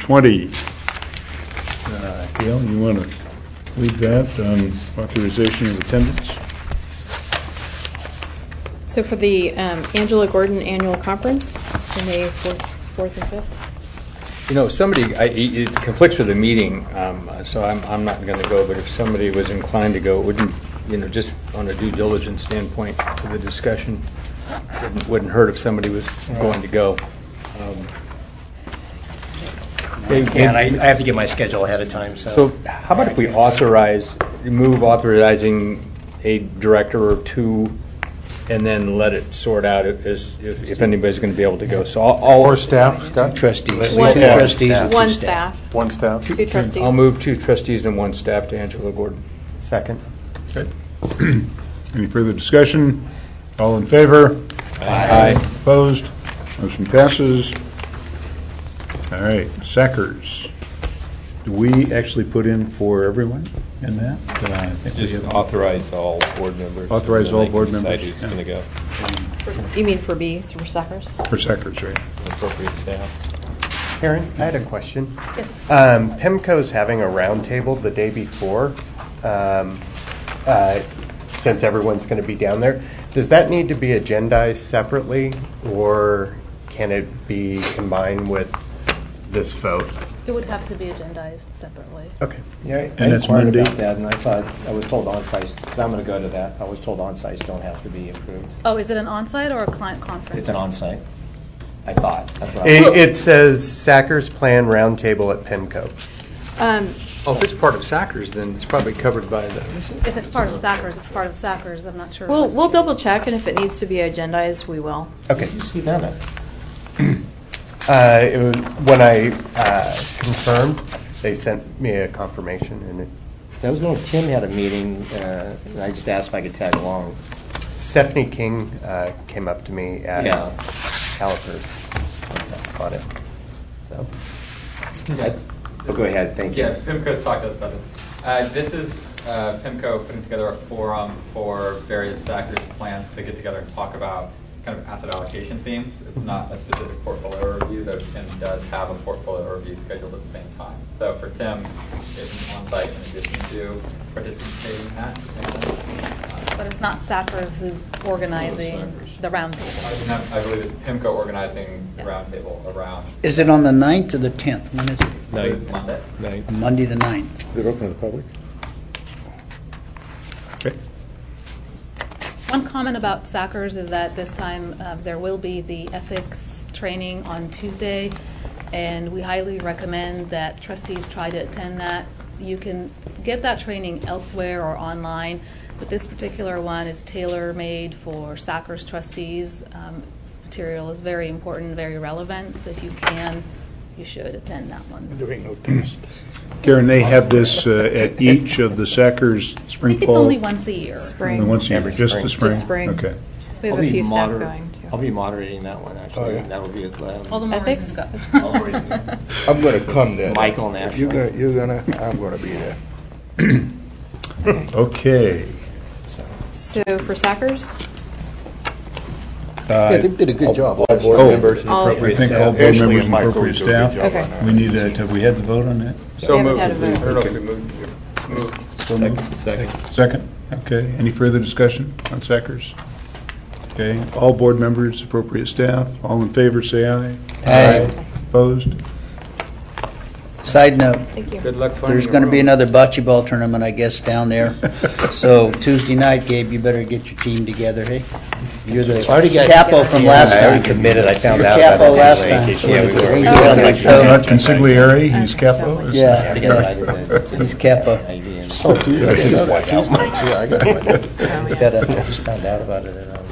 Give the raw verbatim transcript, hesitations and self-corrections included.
twenty. Uh, Gail, you want to lead that on authorization of attendance? So for the um, Angela Gordon Annual Conference, on May fourth and fifth. You know, somebody, I, it conflicts with the meeting, um, so I'm, I'm not going to go, but if somebody was inclined to go, it wouldn't, you know, just on a due diligence standpoint for the discussion, wouldn't, wouldn't hurt if somebody was going to go. Um, And I, I have to get my schedule ahead of time. So, So how about if we authorize, move authorizing a director or two, and then let it sort out if, if, if anybody's going to be able to go. So I'll, I'll Or staff, Scott? Trustees. One, Two trustees and two one staff. staff, One staff? two trustees. I'll move two trustees and one staff to Angela Gordon. second. Okay. Any further discussion? All in favor? Aye. Opposed? Motion passes. All right, Sackers. Do we actually put in for everyone in that? Uh, I think we Just have- authorize all board members. Authorize and then all they can board decide members, who's yeah. going to go, For- You mean for B, for Sackers? For Sackers, right? appropriate staff. Karen, I had a question. Yes. Um, PIMCO's having a roundtable the day before, um, uh, since everyone's going to be down there. Does that need to be agendized separately, or can it be combined with this vote? It would have to be agendized separately. Okay. Yeah, I And it's inquired Monday? about that, and I thought, I was told on-sites, because I'm going to go to that, I was told on-sites don't have to be approved. Oh, is it an on-site or a client conference? It's an on-site, I thought, that's what I It, it says Sackers Plan Roundtable at PIMCO. Um, Oh, if it's part of Sackers, then it's probably covered by the, If it's part of Sackers, it's part of Sackers, I'm not sure. We'll, we'll double check, and if it needs to be agendized, we will. Okay. You see that? Uh, it was, when I uh, confirmed, they sent me a confirmation, and it, So I was going, Tim had a meeting, uh, and I just asked if I could tag along. Stephanie King uh, came up to me at Yeah. Calipers about it. So. I- Oh, go ahead, thank you. Yeah, PIMCO's talked to us about this. Uh, this is uh, PIMCO putting together a forum for various Sackers plans to get together and talk about kind of asset allocation themes. It's not a specific portfolio review, though Tim does have a portfolio review scheduled at the same time. So for Tim, it's an on-site in addition to participating in that. Uh, But it's not Sackers who's organizing the roundtable. I believe it's PIMCO organizing the roundtable around. Is it on the ninth or the tenth? When is it? It's Monday. Night. Monday the ninth. Is it open to the public? Okay. One comment about Sackers is that this time uh, there will be the ethics training on Tuesday, and we highly recommend that trustees try to attend that. You can get that training elsewhere or online, but this particular one is tailor-made for Sackers trustees. Um, material is very important, very relevant, so if you can, you should attend that one. Doing no test. Karen, they have this uh, at each of the Sackers I spring think it's fall? only once a year. Spring. Only once a year, Every just spring. the spring? Just spring. Okay. We have I'll a be few staff moder- going, too. I'll be moderating that one, actually. Oh, yeah. That will be with All the um, more Ethics? reason to go. I'm going to come then. Michael and If you're Ashley. gonna, you're gonna, I'm going to be there. Okay. So for Sackers? Yeah, they did a good job. All board Oh. members and All- appropriate I think staff. all board Ashley members and and Michael appropriate do a good staff. job Okay. on that. We need to, have we had the vote on that? so We haven't moved. had a vote. I don't know if we moved. moved. So moved. Second. Second? Okay. Any further discussion on Sackers? Okay. All board members, appropriate staff, all in favor, say aye. Aye. Opposed? Side note, Thank you. Good luck finding there's a going to be room. another bocce ball tournament, I guess, down there. So Tuesday night, Gabe, you better get your team together, hey? You're the already got- capo from Yeah, last I already time. committed, I found You're out capo about last that time. too late. Yeah, we were. we Oh, were okay. like- Uh, Not consigliere, he's capo? is- Yeah, To get yeah. right in the- He's capo. I D and- Oh, Tuesday, I got one. Yeah, I got one. Got a- I just found out about it. and, um,